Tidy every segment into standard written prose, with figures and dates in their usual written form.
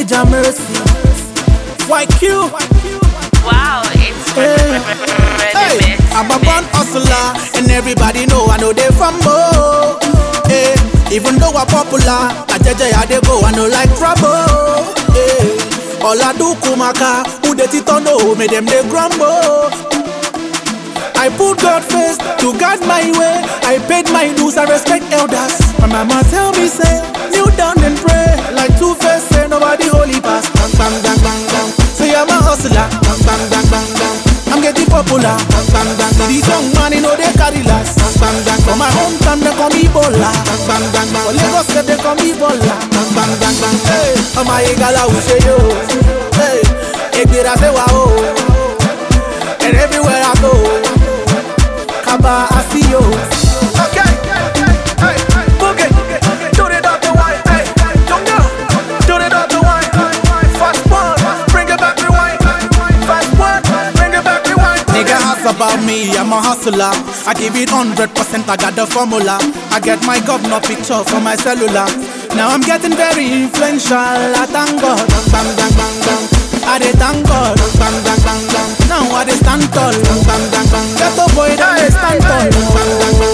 Jah mercy. YQ. Wow, it's Hey, I'm a born hustler, and everybody know I know they from Mo. Hey, even though I'm popular, I dey go, I know like trouble. Hey, all I do kumaka, who they tito know, make them they grumble. I put God first, to guide my way. I paid my dues, I respect elders. My mama tell me say, kneel down and pray. Like Two-Face say, nobody holy pass. Bang bang bang bang bang. Say I'm a hustler. Bang bang bang bang bang. I'm getting popular. Bang bang bang bang. These young man, you know they carry last. Bang bang bang. From my hometown they call me Bola. Bang bang bang bang. For Lagos they call me Bola. Bang bang bang bang. Hey, I'm a igala who say yo. Hey, Egbera say wow. And everywhere I go, Kaba I see you. Okay, hey, boogie, do it up the wine, hey, don't go, do it up the wine. Fast one, bring it back, rewind. Fast one, bring it back, rewind. Nigga ask about me, I'm a hustler. I give it 100%, I got the formula. I get my governor picture from my cellular. Now I'm getting very influential. I thank God, bang bang bang bang. I dey thank God, bang bang bang bang. Now I dey stand tall, bang bang bang bang. Get the boy that dey stand tall, bang bang bang bang.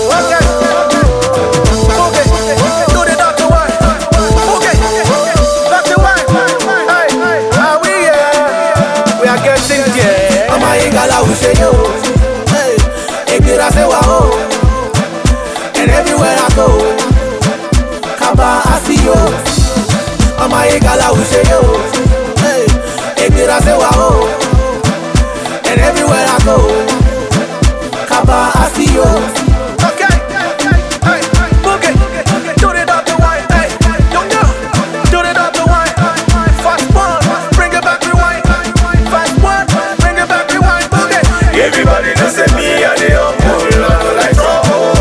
Okay, do the dirty one. Okay, dirty one. Hey, are we here? We are getting there. I'm a igala who say yo. Hey, Egbera say wow. And everywhere I go, Kaba I see you. I'm a igala who say yo. Egbera say wow. And everywhere I go, Kaba I see you. Okay, hey, boogie, do it up the wine, hey, don't go, do it up the wine. Fast one, bring it back, rewind. Fast one, bring it back, rewind, boogie. Everybody knows that me and the humble, I don't like trouble.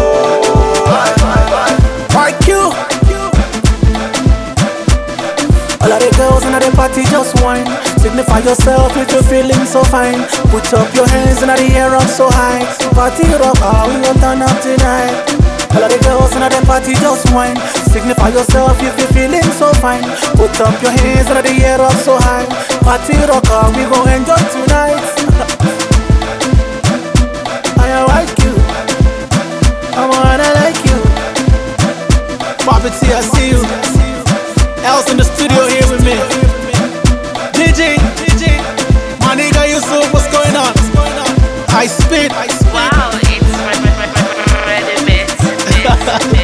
YQ. All of the girls in the party just whine. Signify yourself if you're feeling so fine. Put up your hands in the air up so high. Party rock, we gon' turn up tonight. All of the girls in the party just whine. Signify yourself if you're feeling so fine. Put up your hands in the air up so high. Party rock, we gon' enjoy tonight. I like you, I wanna like you. Bobby T, I see you. Else in the studio here with me. DJ, my nigga Yusuf, what's going on? I spit. wow, it's ready mix.